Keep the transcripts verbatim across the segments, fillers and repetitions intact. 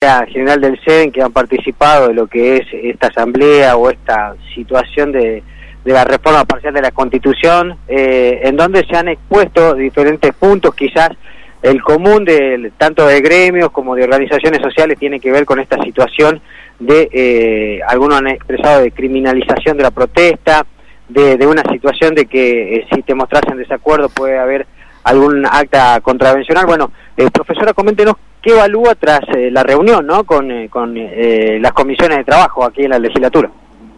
secretaria general del C E D E N que han participado de lo que es esta asamblea o esta situación de, de la reforma parcial de la Constitución, eh, en donde se han expuesto diferentes puntos. Quizás el común de tanto de gremios como de organizaciones sociales tiene que ver con esta situación de, eh, algunos han expresado de criminalización de la protesta, de, de una situación de que eh, si te mostras en desacuerdo puede haber algún acta contravencional. Bueno, eh, profesora, coméntenos qué evalúa tras eh, la reunión, ¿no?, con, eh, con eh, las comisiones de trabajo aquí en la legislatura.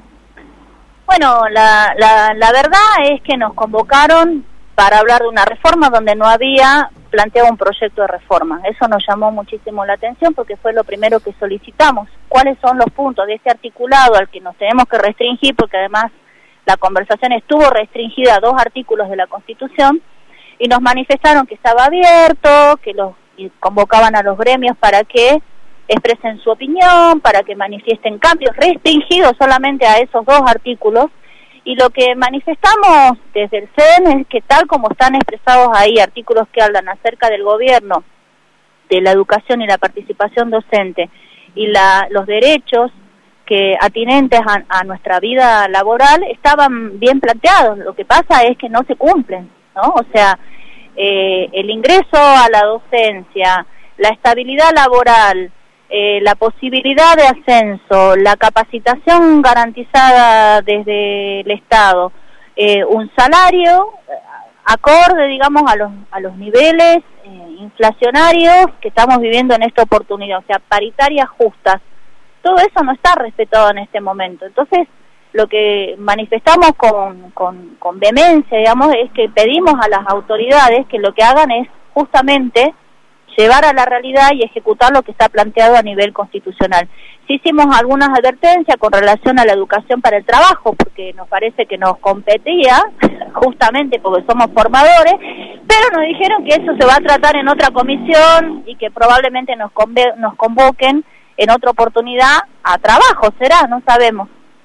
Bueno, la, la, la verdad es que nos convocaron para hablar de una reforma donde no había planteado un proyecto de reforma. Eso nos llamó muchísimo la atención porque fue lo primero que solicitamos. ¿Cuáles son los puntos de este articulado al que nos tenemos que restringir? Porque además la conversación estuvo restringida a dos artículos de la Constitución, y nos manifestaron que estaba abierto, que los y convocaban a los gremios para que expresen su opinión, para que manifiesten cambios, restringidos solamente a esos dos artículos. Y lo que manifestamos desde el C E D E N es que tal como están expresados ahí artículos que hablan acerca del gobierno, de la educación y la participación docente, y la, los derechos que atinentes a, a nuestra vida laboral estaban bien planteados. Lo que pasa es que no se cumplen, ¿no? O sea, eh, el ingreso a la docencia, la estabilidad laboral, eh, la posibilidad de ascenso, la capacitación garantizada desde el Estado, eh, un salario acorde, digamos, a los a los niveles eh, inflacionarios que estamos viviendo en esta oportunidad, o sea, paritarias justas. Todo eso no está respetado en este momento. Entonces, lo que manifestamos con, con, con vehemencia, digamos, es que pedimos a las autoridades que lo que hagan es justamente llevar a la realidad y ejecutar lo que está planteado a nivel constitucional. Sí hicimos algunas advertencias con relación a la educación para el trabajo, porque nos parece que nos competía, justamente porque somos formadores, pero nos dijeron que eso se va a tratar en otra comisión y que probablemente nos, conve nos convoquen en otra oportunidad a trabajo, será, no sabemos.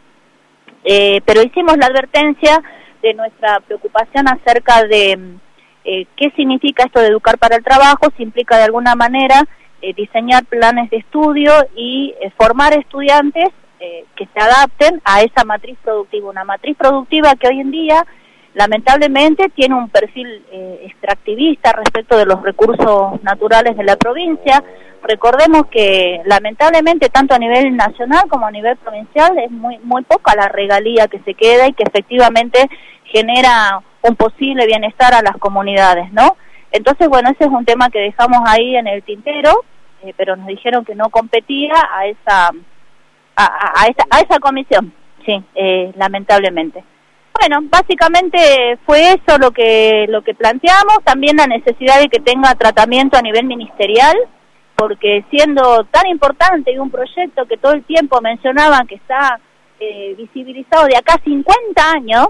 Eh, pero hicimos la advertencia de nuestra preocupación acerca de eh, qué significa esto de educar para el trabajo, si implica de alguna manera eh, diseñar planes de estudio y eh, formar estudiantes eh, que se adapten a esa matriz productiva, una matriz productiva que hoy en día lamentablemente tiene un perfil eh, extractivista respecto de los recursos naturales de la provincia. Recordemos que lamentablemente tanto a nivel nacional como a nivel provincial es muy muy poca la regalía que se queda y que efectivamente genera un posible bienestar a las comunidades, ¿no? Entonces, bueno, ese es un tema que dejamos ahí en el tintero, eh, pero nos dijeron que no competía a esa a, a, a esa, a esa comisión, sí, eh, lamentablemente. Bueno, básicamente fue eso lo que lo que planteamos, también la necesidad de que tenga tratamiento a nivel ministerial, porque siendo tan importante y un proyecto que todo el tiempo mencionaban que está eh, visibilizado de acá cincuenta años,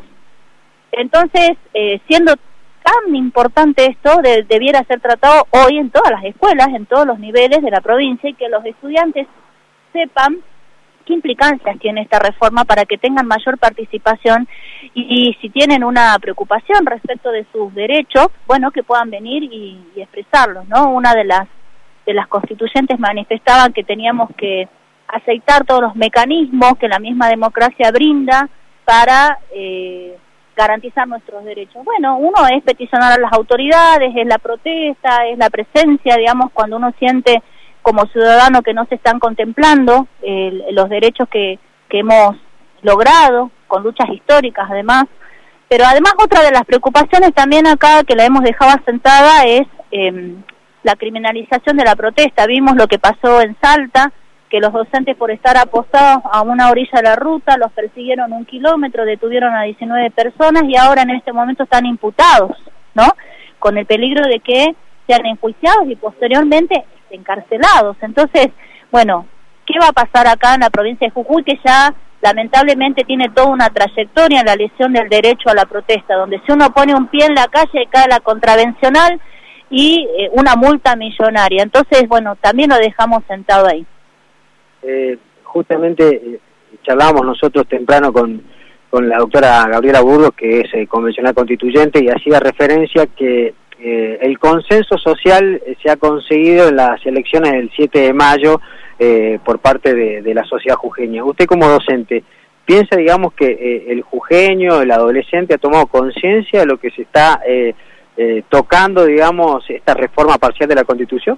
entonces eh, siendo tan importante esto, de, debiera ser tratado hoy en todas las escuelas, en todos los niveles de la provincia, y que los estudiantes sepan qué implicancias tiene esta reforma para que tengan mayor participación y, y si tienen una preocupación respecto de sus derechos, bueno, que puedan venir y, y expresarlos, ¿no? Una de las de las constituyentes manifestaban que teníamos que aceitar todos los mecanismos que la misma democracia brinda para eh, garantizar nuestros derechos. Bueno, uno es peticionar a las autoridades, es la protesta, es la presencia, digamos, cuando uno siente como ciudadano que no se están contemplando eh, los derechos que, que hemos logrado, con luchas históricas además. Pero además otra de las preocupaciones también acá que la hemos dejado asentada es eh, la criminalización de la protesta. Vimos lo que pasó en Salta, que los docentes por estar apostados a una orilla de la ruta los persiguieron un kilómetro, detuvieron a diecinueve personas y ahora en este momento están imputados, ¿no? Con el peligro de que sean enjuiciados y posteriormente encarcelados. Entonces, bueno, ¿qué va a pasar acá en la provincia de Jujuy, que ya lamentablemente tiene toda una trayectoria en la lesión del derecho a la protesta, donde si uno pone un pie en la calle cae la contravencional y eh, una multa millonaria? Entonces, bueno, también lo dejamos sentado ahí. Eh, justamente eh, charlábamos nosotros temprano con, con la doctora Gabriela Burgos, que es eh, convencional constituyente, y hacía referencia que eh, el consenso social eh, se ha conseguido en las elecciones del siete de mayo eh, por parte de, de la sociedad jujeña. Usted como docente, ¿piensa, digamos, que eh, el jujeño, el adolescente ha tomado conciencia de lo que se está eh, eh, tocando, digamos, esta reforma parcial de la Constitución?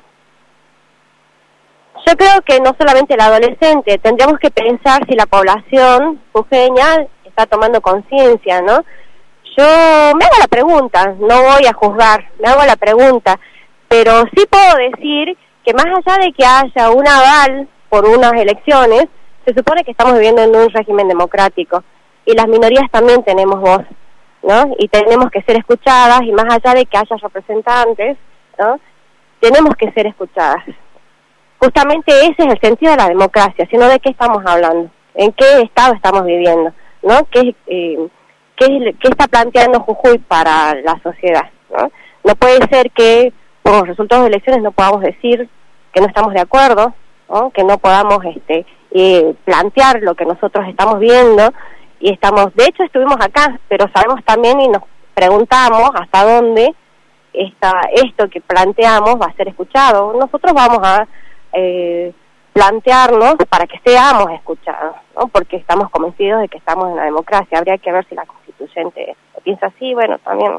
Yo creo que no solamente el adolescente, tendríamos que pensar si la población jujeña está tomando conciencia, ¿no? Yo me hago la pregunta, no voy a juzgar, me hago la pregunta, pero sí puedo decir que más allá de que haya un aval por unas elecciones, se supone que estamos viviendo en un régimen democrático y las minorías también tenemos voz, ¿no? Y tenemos que ser escuchadas, y más allá de que haya representantes, ¿no? Tenemos que ser escuchadas. Justamente ese es el sentido de la democracia, sino de qué estamos hablando, en qué estado estamos viviendo, ¿no? ¿Qué, eh, qué, qué está planteando Jujuy para la sociedad, ¿no? No puede ser que por los resultados de elecciones no podamos decir que no estamos de acuerdo, ¿no? Que no podamos este eh, plantear lo que nosotros estamos viendo, y estamos, de hecho estuvimos acá, pero sabemos también y nos preguntamos hasta dónde esta, esto que planteamos va a ser escuchado. Nosotros vamos a Eh, plantearnos para que seamos escuchados, ¿no? Porque estamos convencidos de que estamos en la democracia. Habría que ver si la constituyente lo piensa así, bueno, también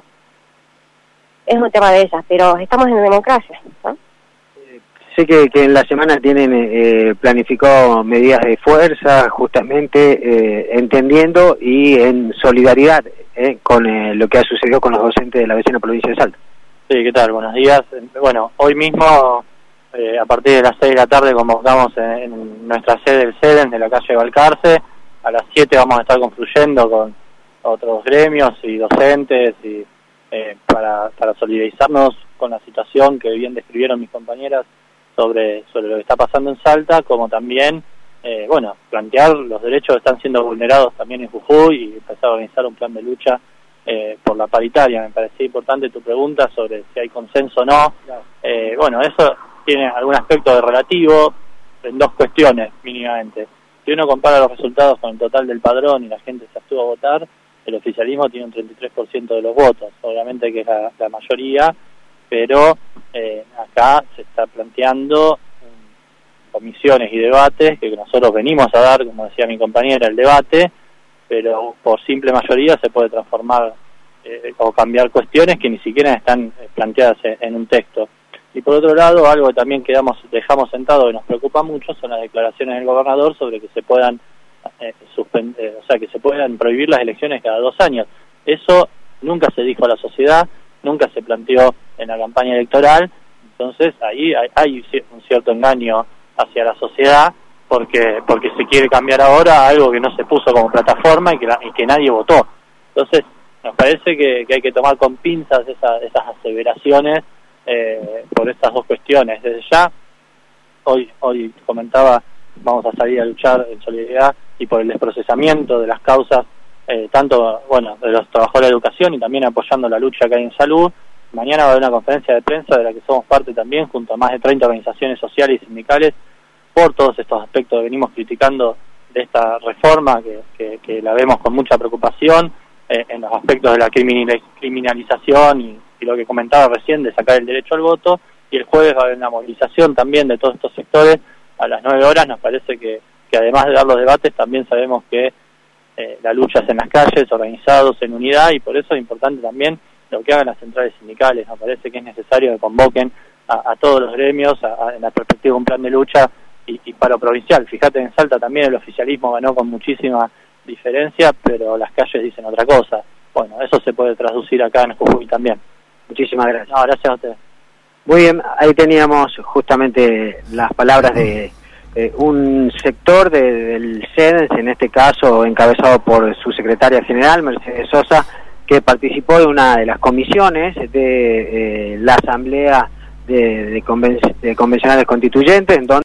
es un tema de ella, pero estamos en la democracia, ¿no? Eh, sé que, que en la semana tienen eh, planificado medidas de fuerza, justamente eh, entendiendo y en solidaridad eh, con eh, lo que ha sucedido con los docentes de la vecina provincia de Salta. Sí, ¿qué tal? Buenos días. Bueno, hoy mismo Eh, a partir de las seis de la tarde convocamos en, en nuestra sede del SEDEN de la calle Balcarce. A las siete vamos a estar confluyendo con otros gremios y docentes y eh, para, para solidarizarnos con la situación que bien describieron mis compañeras sobre, sobre lo que está pasando en Salta, como también eh, bueno, plantear los derechos que están siendo vulnerados también en Jujuy y empezar a organizar un plan de lucha eh, por la paritaria. Me parecía importante tu pregunta sobre si hay consenso o no. Eh, bueno, eso tiene algún aspecto de relativo en dos cuestiones mínimamente. Si uno compara los resultados con el total del padrón y la gente se abstuvo a votar, el oficialismo tiene un treinta y tres por ciento de los votos, obviamente que es la, la mayoría, pero eh, acá se está planteando um, comisiones y debates que nosotros venimos a dar, como decía mi compañera, el debate, pero por simple mayoría se puede transformar eh, o cambiar cuestiones que ni siquiera están planteadas en un texto. Y por otro lado, algo que también quedamos, dejamos sentado y nos preocupa mucho son las declaraciones del gobernador sobre que se puedan eh, suspender, o sea, que se puedan prohibir las elecciones cada dos años. Eso nunca se dijo a la sociedad, nunca se planteó en la campaña electoral, entonces ahí hay, hay un cierto engaño hacia la sociedad porque porque se quiere cambiar ahora algo que no se puso como plataforma y que, la, y que nadie votó. Entonces, nos parece que, que hay que tomar con pinzas esa, esas aseveraciones Eh, por estas dos cuestiones. Desde ya, hoy hoy comentaba, vamos a salir a luchar en solidaridad y por el desprocesamiento de las causas, eh, tanto, bueno, de los trabajadores de educación y también apoyando la lucha que hay en salud. Mañana va a haber una conferencia de prensa de la que somos parte también, junto a más de treinta organizaciones sociales y sindicales, por todos estos aspectos que venimos criticando de esta reforma, que, que, que la vemos con mucha preocupación, eh, en los aspectos de la criminalización y y lo que comentaba recién de sacar el derecho al voto, y el jueves va a haber una movilización también de todos estos sectores a las nueve horas. Nos parece que, que además de dar los debates, también sabemos que eh, la lucha es en las calles, organizados en unidad, y por eso es importante también lo que hagan las centrales sindicales. Nos parece que es necesario que convoquen a, a todos los gremios a, a, en la perspectiva de un plan de lucha y, y paro provincial. Fíjate, en Salta también el oficialismo ganó con muchísima diferencia, pero las calles dicen otra cosa. Bueno, eso se puede traducir acá en Jujuy también. Muchísimas gracias. No, gracias a usted. Muy bien, ahí teníamos justamente las palabras de eh, un sector de, del SEDEN, en este caso encabezado por su secretaria general, Mercedes Sosa, que participó de una de las comisiones de eh, la Asamblea de, de, conven de Convencionales Constituyentes, en donde